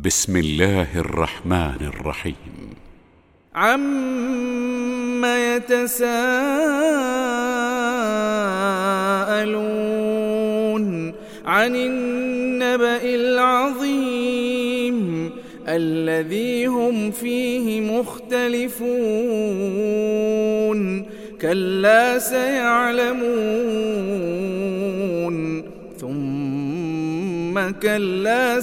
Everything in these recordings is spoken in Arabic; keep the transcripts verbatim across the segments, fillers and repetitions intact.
بسم الله الرحمن الرحيم. عَمَّ يتساءلون عن النبأ العظيم الذي هم فيه مختلفون كلا سيعلمون ثم كلا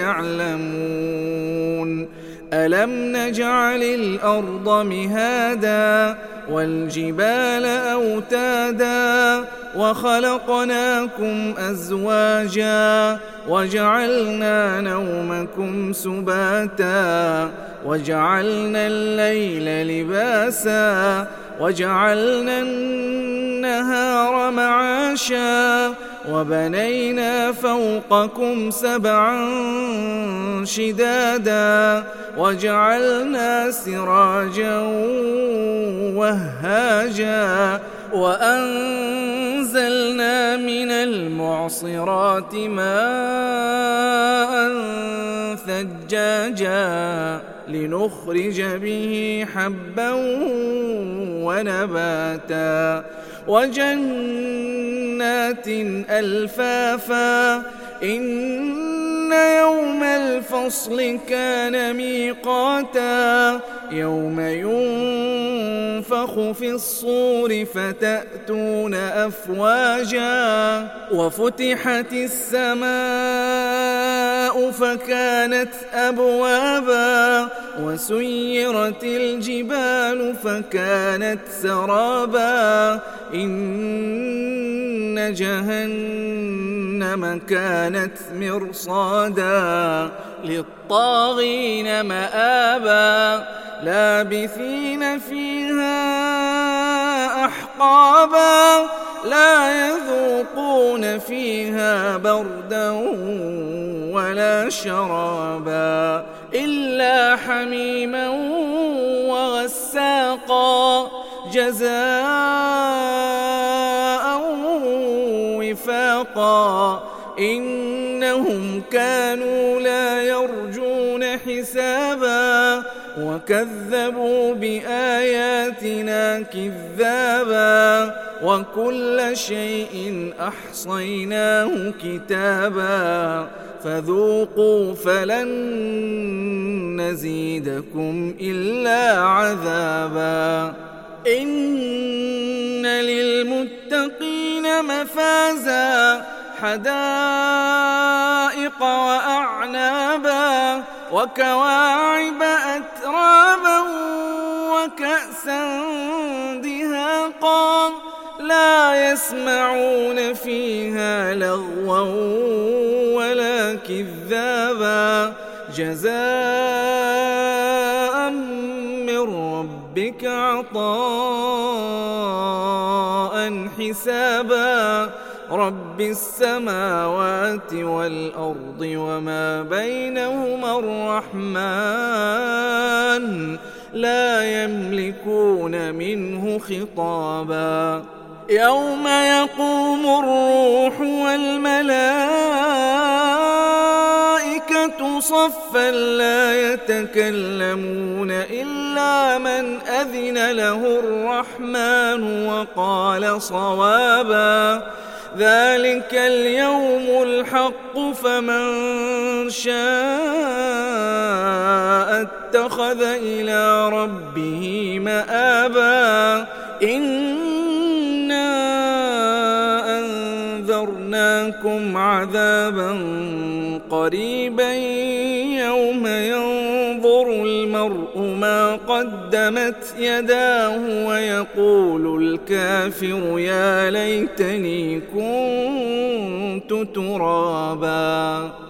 سيعلمون ألم نجعل الأرض مهادا والجبال أوتادا وخلقناكم أزواجا وجعلنا نومكم سباتا وجعلنا الليل لباسا وجعلنا النهار معاشا وبنينا فوقكم سبعا شدادا وجعلنا سراجا وهاجا وأنزلنا من المعصرات ماء ثجاجا لنخرج به حبا ونباتا وجنات ألفافا إن يوم الفصل كان ميقاتا يوم ينفخ في الصور فتأتون أفواجا وفتحت السماء فكانت أبوابا وسيرت الجبال فكانت سرابا إن جهنم كانت مرصادا للطاغين مآبا لابثين فيها أحقابا لا يذوقون فيها بردا ولا شرابا إلا حميما وغساقا جزاء وفاقا إنهم كانوا لا يرجون حسابا وكذبوا بآياتنا كذابا وكل شيء أحصيناه كتابا فذوقوا فلن نزيدكم إلا عذابا إن للمتقين مفازا حدائق وأعنابا وكواعب أترابا وكأسا دهاقا لا يسمعون فيها لغوا ولا كذابا جزاء من ربك عطاء حسابا رب السماوات والأرض وما بينهما الرحمن لا يملكون منه خطابا يوم يقوم الروح والملائكة صفا لا يتكلمون إلا من أذن له الرحمن وقال صوابا ذلك اليوم الحق فمن شاء اتخذ إلى ربه مآبا إنا أنذرناكم عذابا قريبا يوم ينظر المرء ما قدمت يداه ويقول الكافر يا ليتني كنت ترابا.